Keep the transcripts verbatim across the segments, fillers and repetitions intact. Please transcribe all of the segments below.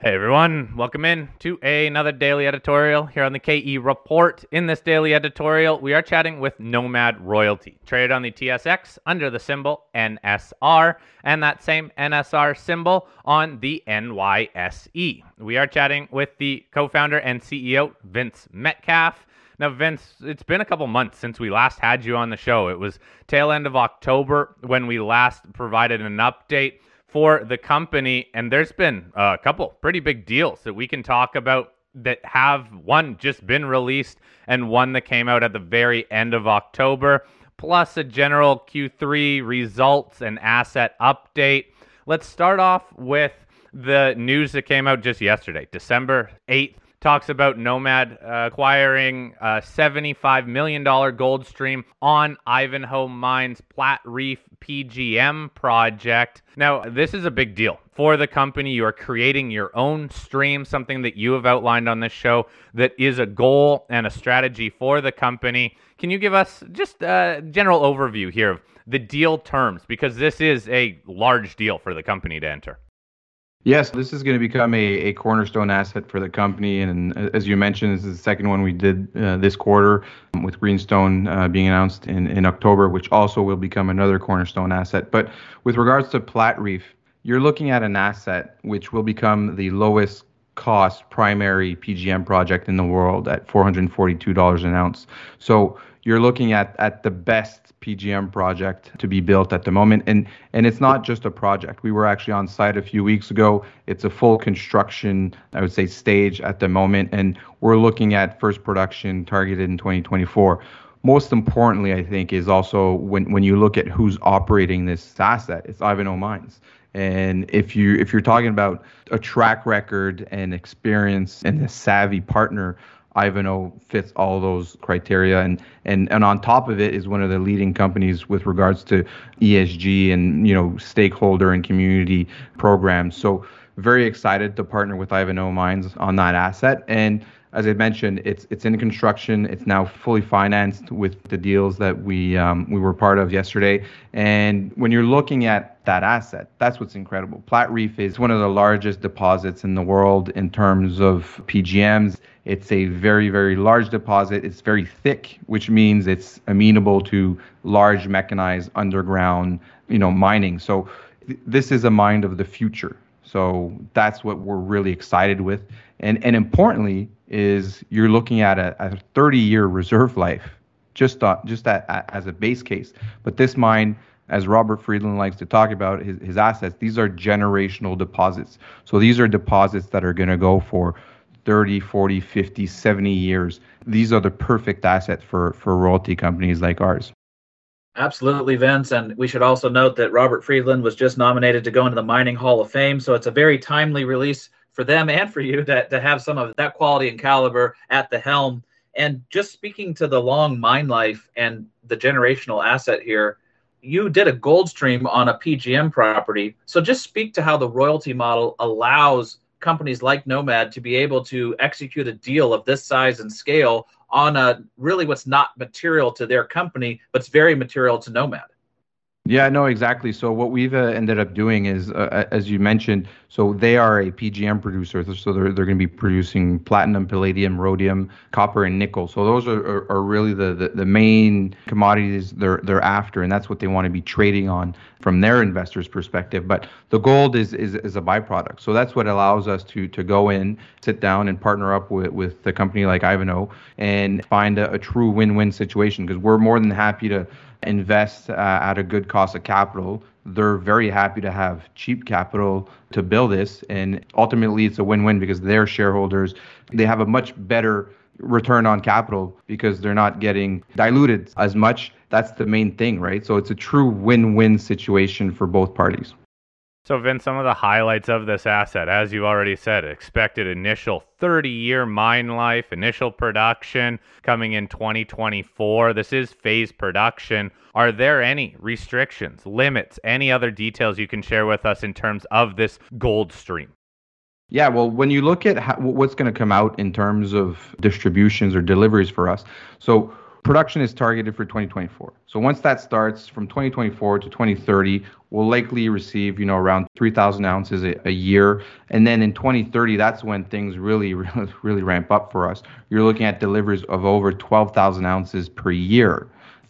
Hey everyone, welcome in to another daily editorial here on the K E Report. In this daily editorial, we are chatting with Nomad Royalty, traded on the T S X under the symbol N S R, and that same N S R symbol on the N Y S E. We are chatting with the co-founder and C E O, Vince Metcalf. Now, Vince, it's been a couple months since we last had you on the show. It was tail end of October when we last provided an update for the company, and there's been a couple pretty big deals that we can talk about that have, one, just been released and one that came out at the very end of October, plus a general Q three results and asset update. Let's start off with the news that came out just yesterday, December eighth. Talks about Nomad uh, acquiring a seventy-five million dollars gold stream on Ivanhoe Mines' Platreef P G M project. Now, this is a big deal for the company. You are creating your own stream, something that you have outlined on this show that is a goal and a strategy for the company. Can you give us just a general overview here of the deal terms? Because this is a large deal for the company to enter. Yes, this is going to become a, a cornerstone asset for the company. And as you mentioned, this is the second one we did uh, this quarter with Greenstone uh, being announced in, in October, which also will become another cornerstone asset. But with regards to Platreef, you're looking at an asset which will become the lowest cost primary P G M project in the world at four hundred forty-two dollars an ounce. So you're looking at at the best P G M project to be built at the moment. And and it's not just a project. We were actually on site a few weeks ago. It's a full construction, I would say, stage at the moment. And we're looking at first production targeted in twenty twenty-four. Most importantly, I think, is also when, when you look at who's operating this asset, it's Ivanhoe Mines. And if you if you're talking about a track record and experience and a savvy partner, Ivanhoe fits all those criteria, and, and and on top of it is one of the leading companies with regards to E S G and, you know, stakeholder and community programs. So very excited to partner with Ivanhoe Mines on that asset. And as I mentioned, it's it's in construction. It's now fully financed with the deals that we um, we were part of yesterday. And when you're looking at that asset, that's what's incredible. Platreef is one of the largest deposits in the world in terms of P G Ms. It's a very, very large deposit. It's very thick, which means it's amenable to large mechanized underground, you know, mining. So th- this is a mine of the future. So that's what we're really excited with. And and importantly is you're looking at a, a thirty-year reserve life, just uh, just at, at, as a base case. But this mine, as Robert Friedland likes to talk about his, his assets, these are generational deposits. So these are deposits that are going to go for thirty, forty, fifty, seventy years. These are the perfect asset for, for royalty companies like ours. Absolutely, Vince. And we should also note that Robert Friedland was just nominated to go into the Mining Hall of Fame. So it's a very timely release for them and for you to, to have some of that quality and caliber at the helm. And just speaking to the long mine life and the generational asset here, you did a gold stream on a P G M property. So just speak to how the royalty model allows companies like Nomad to be able to execute a deal of this size and scale on a really what's not material to their company, but it's very material to Nomad. Yeah, no, exactly. So what we've uh, ended up doing is, uh, as you mentioned, so they are a P G M producer. So they're they're going to be producing platinum, palladium, rhodium, copper, and nickel. So those are, are, are really the, the, the main commodities they're they're after, and that's what they want to be trading on from their investors' perspective. But the gold is is, is a byproduct. So that's what allows us to to go in, sit down, and partner up with with a company like Ivanhoe and find a, a true win-win situation, because we're more than happy to invest uh, at a good cost of capital. They're very happy to have cheap capital to build this, and ultimately it's a win-win because their shareholders, they have a much better return on capital because they're not getting diluted as much. That's the main thing, right? So it's a true win-win situation for both parties. So, Vince, some of the highlights of this asset, as you already said, expected initial thirty-year mine life, initial production coming in twenty twenty-four. This is phase production. Are there any restrictions, limits, any other details you can share with us in terms of this gold stream? Yeah, well, when you look at how, what's going to come out in terms of distributions or deliveries for us, so Production is targeted for twenty twenty-four. So once that starts from twenty twenty-four to twenty thirty, we'll likely receive, you know, around three thousand ounces a, a year. And then in twenty thirty, that's when things really, really, really ramp up for us. You're looking at deliveries of over twelve thousand ounces per year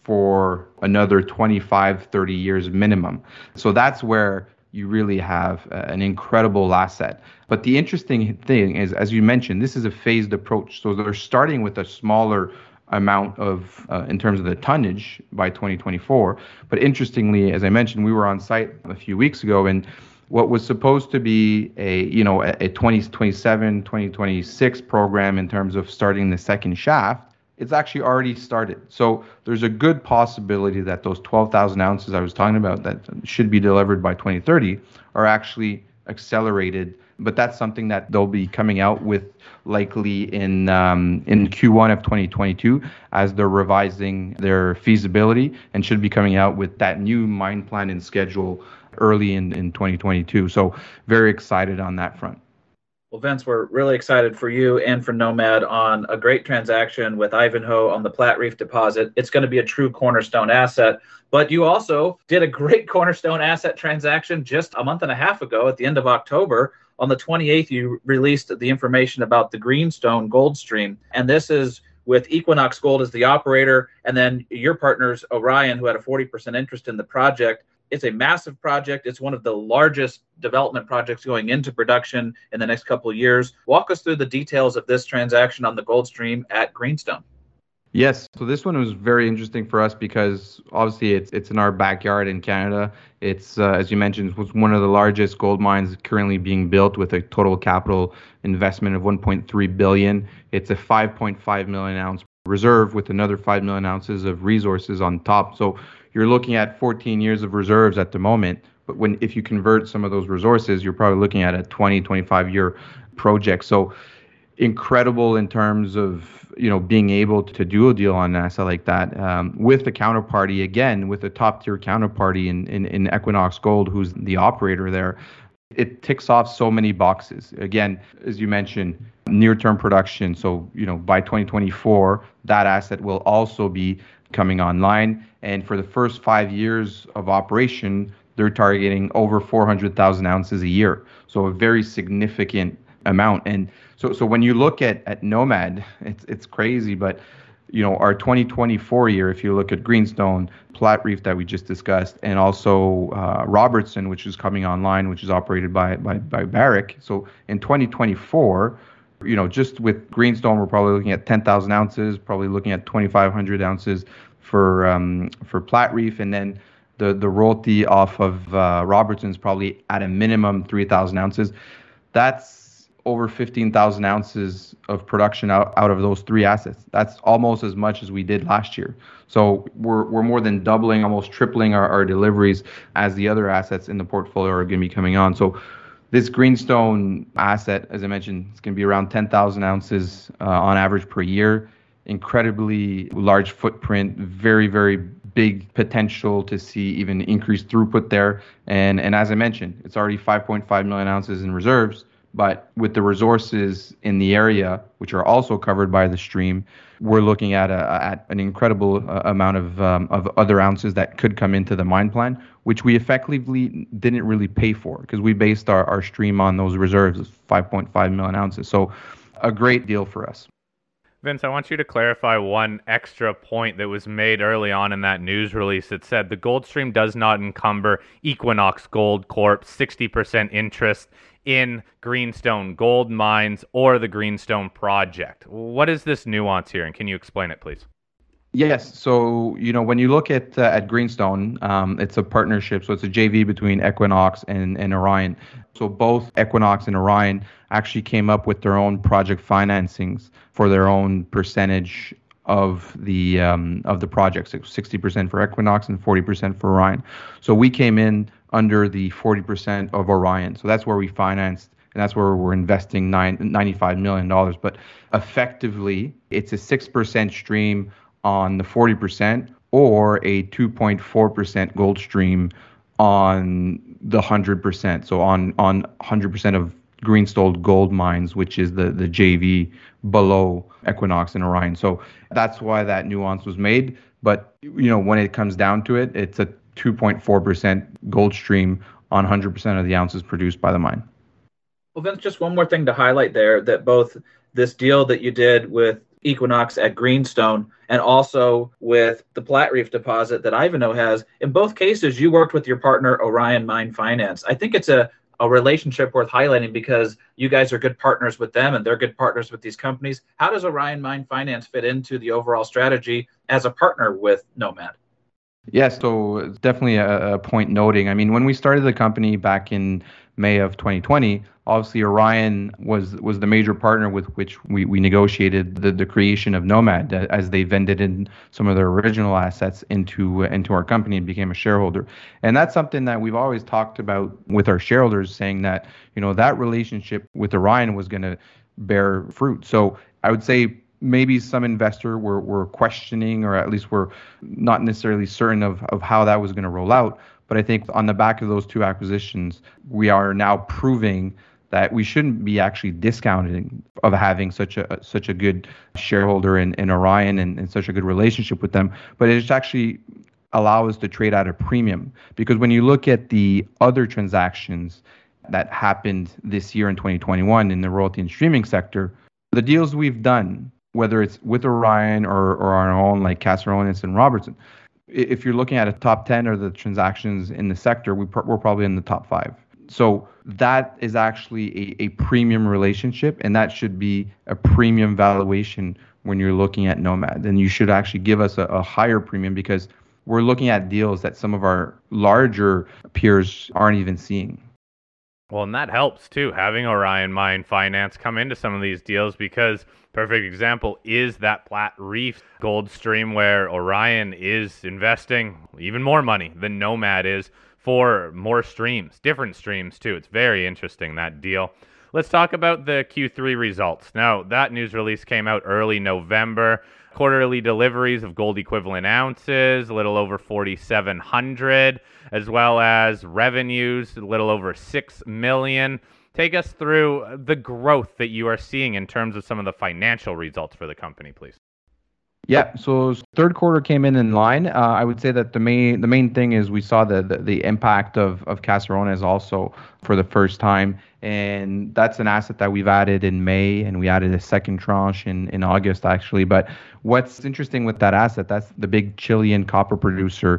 for another twenty-five, thirty years minimum. So that's where you really have uh, an incredible asset. But the interesting thing is, as you mentioned, this is a phased approach. So they're starting with a smaller amount of uh, in terms of the tonnage by twenty twenty-four. But interestingly, as I mentioned, we were on site a few weeks ago, and what was supposed to be a you know a, a twenty twenty-seven, twenty twenty-six program in terms of starting the second shaft, it's actually already started. So there's a good possibility that those twelve thousand ounces I was talking about that should be delivered by twenty thirty are actually accelerated. But that's something that they'll be coming out with likely in um, in Q one of twenty twenty-two as they're revising their feasibility, and should be coming out with that new mine plan and schedule early in, in twenty twenty-two. So very excited on that front. Well, Vince, we're really excited for you and for Nomad on a great transaction with Ivanhoe on the Platreef deposit. It's going to be a true cornerstone asset. But you also did a great cornerstone asset transaction just a month and a half ago at the end of October. On the twenty-eighth, you released the information about the Greenstone Gold Stream. And this is with Equinox Gold as the operator, and then your partners, Orion, who had a forty percent interest in the project. It's a massive project. It's one of the largest development projects going into production in the next couple of years. Walk us through the details of this transaction on the gold stream at Greenstone. Yes, so this one was very interesting for us because obviously it's it's in our backyard in Canada. It's, uh, as you mentioned, it was one of the largest gold mines currently being built with a total capital investment of one point three billion dollars. It's a five point five million ounce reserve with another five million ounces of resources on top. So you're looking at fourteen years of reserves at the moment. But when if you convert some of those resources, you're probably looking at a twenty, twenty-five year project. So incredible in terms of, you know, being able to do a deal on an asset like that um, with the counterparty, again, with a top tier counterparty in, in, in Equinox Gold, who's the operator there. It ticks off so many boxes. Again, as you mentioned, near-term production. So, you know, by twenty twenty-four, that asset will also be coming online. And for the first five years of operation, they're targeting over four hundred thousand ounces a year. So a very significant amount. And so so when you look at, at Nomad, it's it's crazy, but you know, our twenty twenty-four year, if you look at Greenstone, Platreef that we just discussed, and also uh, Robertson, which is coming online, which is operated by, by, by Barrick. So in twenty twenty-four, you know, just with Greenstone, we're probably looking at ten thousand ounces, probably looking at twenty-five hundred ounces for um, for Platreef, and then the, the royalty off of uh, Robertson is probably at a minimum three thousand ounces. That's over fifteen thousand ounces of production out, out of those three assets. That's almost as much as we did last year. So we're we're more than doubling, almost tripling our, our deliveries as the other assets in the portfolio are going to be coming on. So this Greenstone asset, as I mentioned, it's going to be around ten thousand ounces uh, on average per year. Incredibly large footprint, very, very big potential to see even increased throughput there. And and as I mentioned, it's already five point five million ounces in reserves. But with the resources in the area, which are also covered by the stream, we're looking at a, at an incredible uh, amount of um, of other ounces that could come into the mine plan, which we effectively didn't really pay for because we based our, our stream on those reserves of five point five million ounces. So a great deal for us. Vince, I want you to clarify one extra point that was made early on in that news release. It said the gold stream does not encumber Equinox Gold Corp's sixty percent interest in Greenstone Gold Mines or the Greenstone project. What is this nuance here, and can you explain it, please? Yes. So, you know, when you look at uh, at Greenstone, um, it's a partnership. So it's a J V between Equinox and, and Orion. So both Equinox and Orion actually came up with their own project financings for their own percentage of the um, of the project. So sixty percent for Equinox and forty percent for Orion. So we came in under the forty percent of Orion. So that's where we financed, and that's where we're investing nine, ninety-five million dollars. But effectively, it's a six percent stream on the forty percent or a two point four percent gold stream on the one hundred percent. So on, on one hundred percent of Greenstone Gold Mines, which is the, the J V below Equinox and Orion. So that's why that nuance was made. But, you know, when it comes down to it, it's a two point four percent gold stream on one hundred percent of the ounces produced by the mine. Well, Vince, just one more thing to highlight there, that both this deal that you did with Equinox at Greenstone and also with the Platreef deposit that Ivanhoe has, in both cases, you worked with your partner, Orion Mine Finance. I think it's a, a relationship worth highlighting because you guys are good partners with them and they're good partners with these companies. How does Orion Mine Finance fit into the overall strategy as a partner with Nomad? Yes, so it's definitely a, a point noting. I mean, when we started the company back in May of twenty twenty, obviously Orion was was the major partner with which we, we negotiated the, the creation of Nomad as they vended in some of their original assets into into our company and became a shareholder. And that's something that we've always talked about with our shareholders, saying that, you know, that relationship with Orion was going to bear fruit. So I would say maybe some investor were, were questioning, or at least were not necessarily certain of, of how that was going to roll out. But I think on the back of those two acquisitions, we are now proving that we shouldn't be actually discounting of having such a such a good shareholder in, in Orion and, and such a good relationship with them, but it's actually allow us to trade at a premium. Because when you look at the other transactions that happened this year in twenty twenty-one in the royalty and streaming sector, the deals we've done, whether it's with Orion or, or our own like Caserones and Robertson, if you're looking at a top ten or the transactions in the sector, we pr- we're probably in the top five. So that is actually a, a premium relationship, and that should be a premium valuation when you're looking at Nomad. And you should actually give us a, a higher premium because we're looking at deals that some of our larger peers aren't even seeing. Well, and that helps too, having Orion Mine Finance come into some of these deals, because perfect example is that Platreef gold stream where Orion is investing even more money than Nomad is for more streams, different streams too. It's very interesting, that deal. Let's talk about the Q three results. Now, that news release came out early November. Quarterly deliveries of gold equivalent ounces, a little over forty-seven hundred, as well as revenues, a little over six million. Take us through the growth that you are seeing in terms of some of the financial results for the company, please. Yeah, so third quarter came in in line. Uh, I would say that the main the main thing is we saw the the, the impact of of Caserones also for the first time, and that's an asset that we've added in May, and we added a second tranche in in August actually. But what's interesting with that asset, that's the big Chilean copper producer,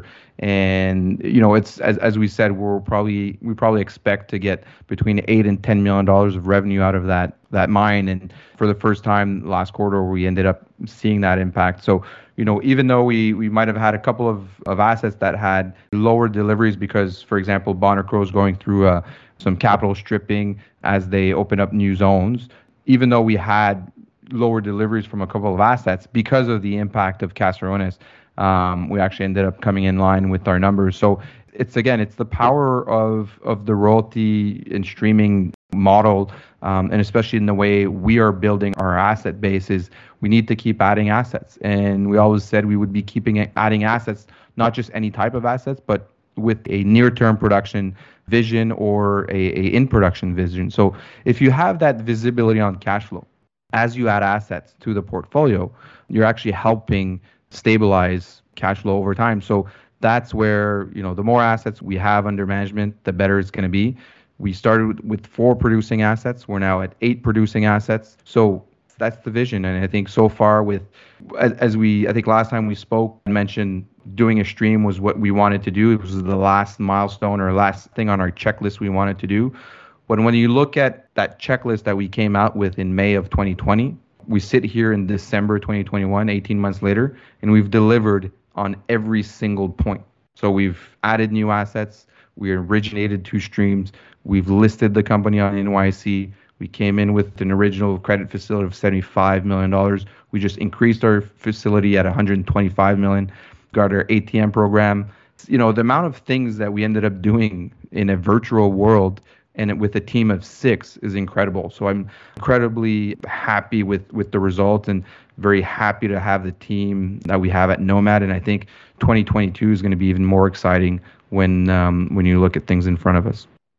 and you know it's as as we said, we're probably we probably expect to get between eight and ten million dollars of revenue out of that that mine, and for the first time last quarter we ended up seeing that impact. So, you know, even though we, we might have had a couple of, of assets that had lower deliveries because, for example, Bonner Crow is going through uh, some capital stripping as they open up new zones, even though we had lower deliveries from a couple of assets because of the impact of Caserones, um, we actually ended up coming in line with our numbers. So it's, again, it's the power of, of the royalty and streaming model, um, and especially in the way we are building our asset base, is we need to keep adding assets. And we always said we would be keeping adding assets, not just any type of assets, but with a near-term production vision or a, a in-production vision. So if you have that visibility on cash flow, as you add assets to the portfolio, you're actually helping stabilize cash flow over time. So that's where, you know, the more assets we have under management, the better it's going to be. We started with four producing assets. We're now at eight producing assets. So that's the vision. And I think so far with, as, as we, I think last time we spoke and mentioned doing a stream was what we wanted to do. It was the last milestone or last thing on our checklist we wanted to do. But when you look at that checklist that we came out with in May of twenty twenty, we sit here in December twenty twenty-one, eighteen months later, and we've delivered on every single point. So we've added new assets. We originated two streams. We've listed the company on N Y C. We came in with an original credit facility of seventy-five million dollars. We just increased our facility at one hundred twenty-five million dollars. Got our A T M program. You know, the amount of things that we ended up doing in a virtual world and with a team of six is incredible. So I'm incredibly happy with, with the result and very happy to have the team that we have at Nomad. And I think twenty twenty-two is going to be even more exciting when um, when you look at things in front of us.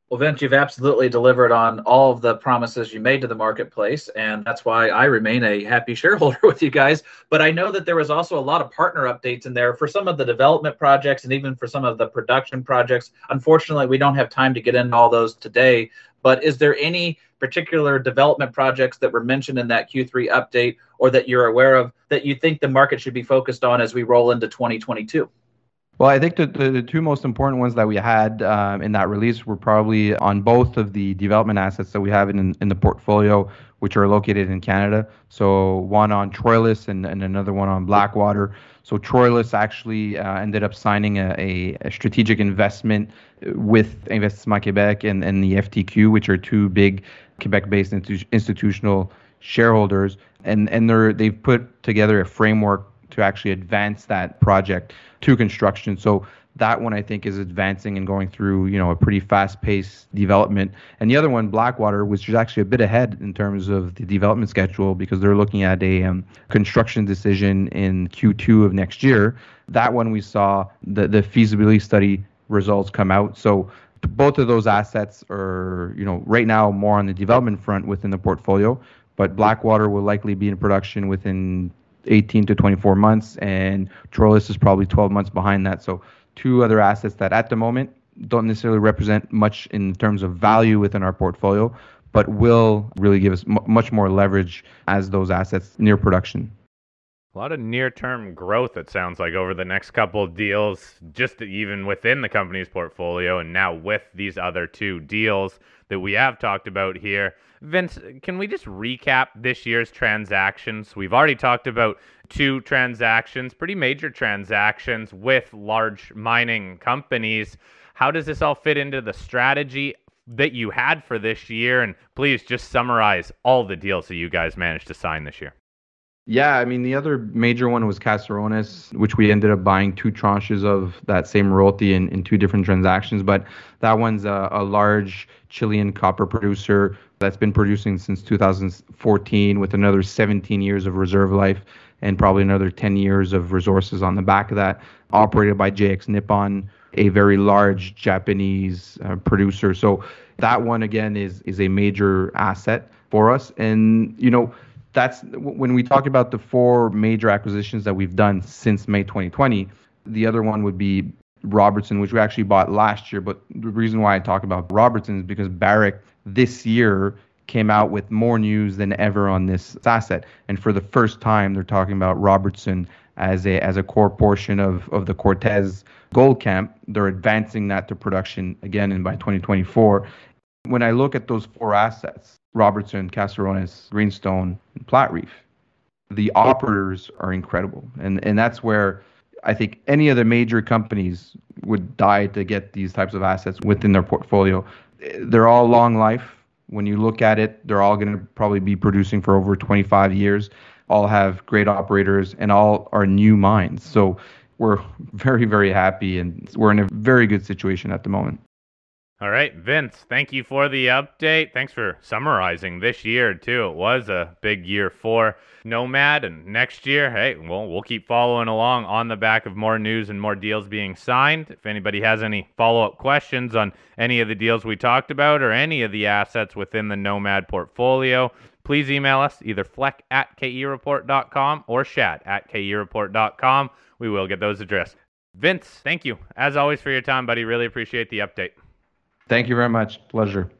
Well, Vince, you've absolutely delivered on all of the promises you made to the marketplace, and that's why I remain a happy shareholder with you guys. But I know that there was also a lot of partner updates in there for some of the development projects and even for some of the production projects. Unfortunately, we don't have time to get into all those today, but is there any particular development projects that were mentioned in that Q three update or that you're aware of that you think the market should be focused on as we roll into twenty twenty-two? Well, I think the, the, the two most important ones that we had um, in that release were probably on both of the development assets that we have in, in the portfolio, which are located in Canada. So one on Troilus and, and another one on Blackwater. So Troilus actually uh, ended up signing a, a, a strategic investment with Investissement Québec and, and the F T Q, which are two big Quebec-based institu- institutional shareholders. And, and they're, they've put together a framework to actually advance that project to construction. So that one I think is advancing and going through, you know, a pretty fast-paced development. And the other one, Blackwater, which is actually a bit ahead in terms of the development schedule because they're looking at a um, construction decision in Q two of next year. That one we saw the, the feasibility study results come out. So both of those assets are, you know, right now more on the development front within the portfolio, but Blackwater will likely be in production within eighteen to twenty-four months, and Troilus is probably twelve months behind that. So two other assets that at the moment don't necessarily represent much in terms of value within our portfolio, but will really give us m- much more leverage as those assets near production. A lot of near-term growth, it sounds like, over the next couple of deals, just even within the company's portfolio, and now with these other two deals that we have talked about here. Vince, can we just recap this year's transactions? We've already talked about two transactions, pretty major transactions with large mining companies. How does this all fit into the strategy that you had for this year? And please just summarize all the deals that you guys managed to sign this year. Yeah, I mean, the other major one was Caserones, which we ended up buying two tranches of that same royalty in, in two different transactions. But that one's a, a large Chilean copper producer that's been producing since two thousand fourteen with another seventeen years of reserve life and probably another ten years of resources on the back of that, operated by J X Nippon, a very large Japanese uh, producer. So that one, again, is is a major asset for us. And, you know, that's when we talk about the four major acquisitions that we've done since May twenty twenty. The other one would be Robertson, which we actually bought last year. But the reason why I talk about Robertson is because Barrick this year came out with more news than ever on this asset. And for the first time, they're talking about Robertson as a as a core portion of, of the Cortez Gold Camp. They're advancing that to production again in by twenty twenty-four. When I look at those four assets, Robertson, Caserones, Greenstone, and Platreef, the operators are incredible. And and that's where I think any of the major companies would die to get these types of assets within their portfolio. They're all long life. When you look at it, they're all going to probably be producing for over twenty-five years, all have great operators, and all are new mines. So we're very, very happy, and we're in a very good situation at the moment. All right, Vince, thank you for the update. Thanks for summarizing this year, too. It was a big year for Nomad, and next year, hey, well, we'll keep following along on the back of more news and more deals being signed. If anybody has any follow-up questions on any of the deals we talked about or any of the assets within the Nomad portfolio, please email us, either fleck at k e report dot com or shat at k e report dot com. We will get those addressed. Vince, thank you, as always, for your time, buddy. Really appreciate the update. Thank you very much. Pleasure.